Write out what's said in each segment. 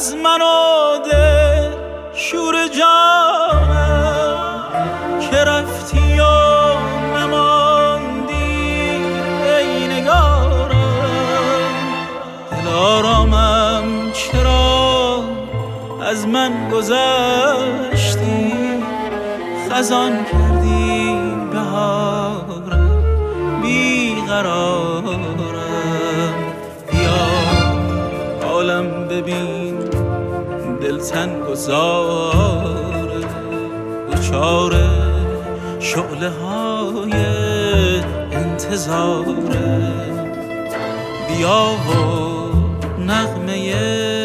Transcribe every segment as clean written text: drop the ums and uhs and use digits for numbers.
از من و دل شور جانم که رفتی و نماندی ای نگارم. دلارامم چرا از من گذشتی، خزان کردی بهارم بیقرارم. بیا عالم ببین دلتن گذاره، دچاره شعله های انتظاره. بیا و نغمه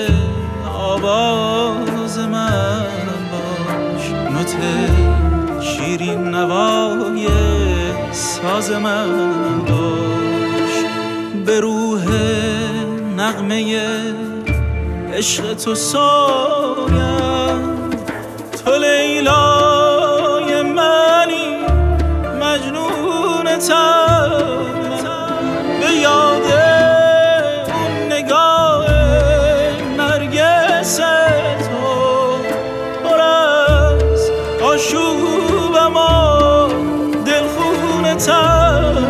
آواز من باش، نوت شیرین نوای ساز من باش. به روح نغمه عشق تو سایم، تو لیلای منی مجنونتم. به یاد اون نگاه نرگس تو پر از آشوبم و دلخونتم.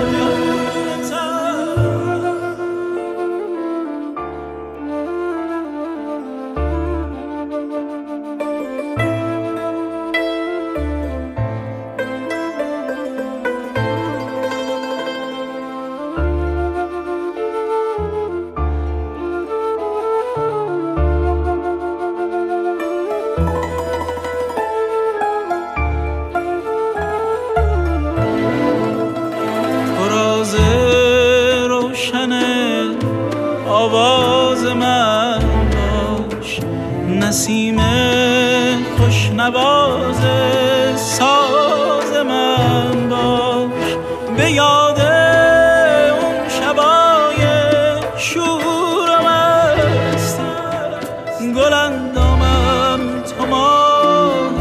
آواز من باش، نسیم خوش نواز ساز من باش. به یاد اون شبای شورم است، گل اندامم تو ماه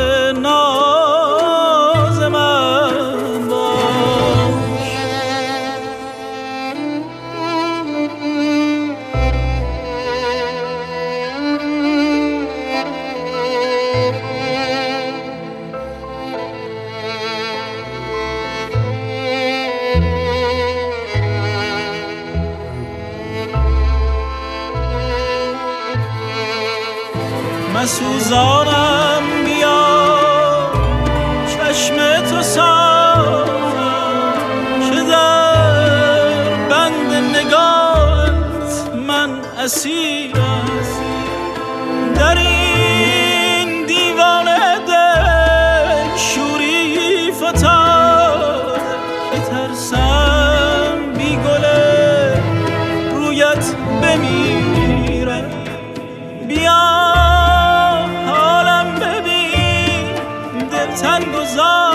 ناز من باش. مسوزانم بیا چشم تو سازم، چه در بند نگاهت من اسیرم. در این دیوانه دل شوری فتاد که ترسم بی گل رویت بمیرم. بیا تن گذار